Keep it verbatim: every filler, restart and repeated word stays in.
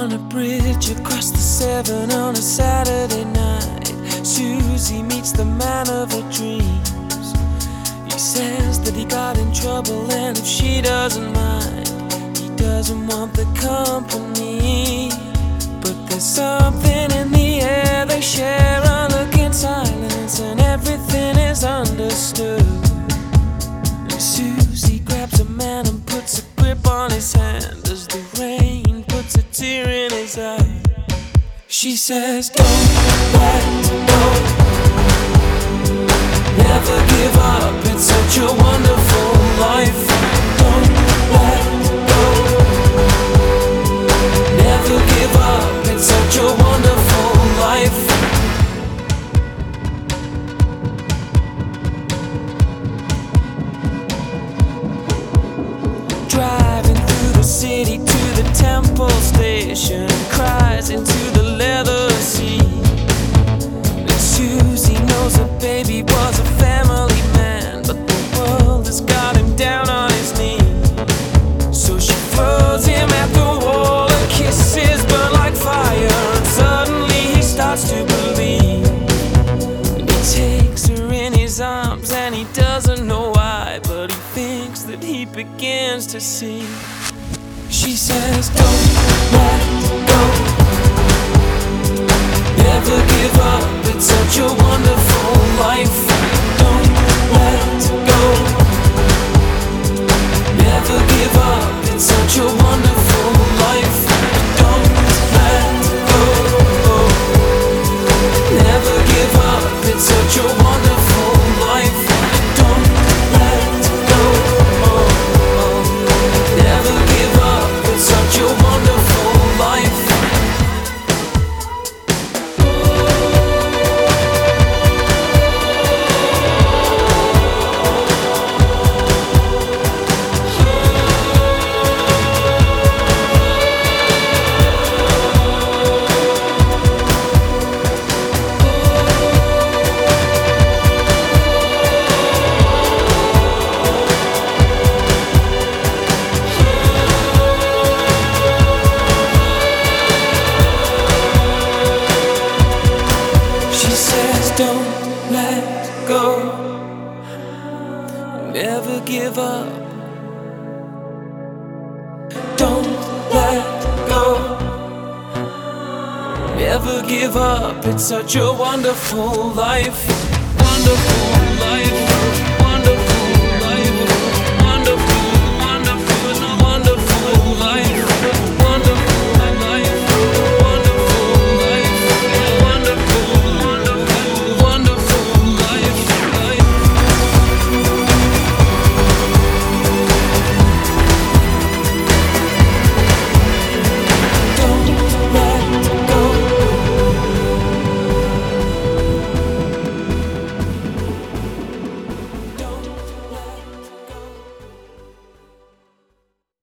On a bridge across the Severn on a Saturday night, Susie meets the man of her dreams. He says that he got in trouble, and if she doesn't mind, he doesn't want the company. But there's something in the air, they share a look in silence, and everything is understood. And Susie grabs a man and puts a grip on his hand as the rain puts a tear in his eye. She says, don't let go, never give up, it's such a wonderful life. Don't let go, never give up, it's such a wonderful life. Driving through the city to the Temple Station, and cries into the leather seat. And Susie knows her baby was a family man, but the world has got him down on his knees. So she throws him at the wall, and kisses burn like fire, and suddenly he starts to believe. And he takes her in his arms, and he doesn't know why, but he thinks that he begins to see. She says, don't let go, never give up, it's such a wonderful life. Don't let go, never give up, it's such a wonderful life. Don't let go, never give up, it's such a wonderful life. Don't let go, never give up, it's such a wonderful life. Don't let go, never give up. Don't let go, never give up. It's such a wonderful life, wonderful life.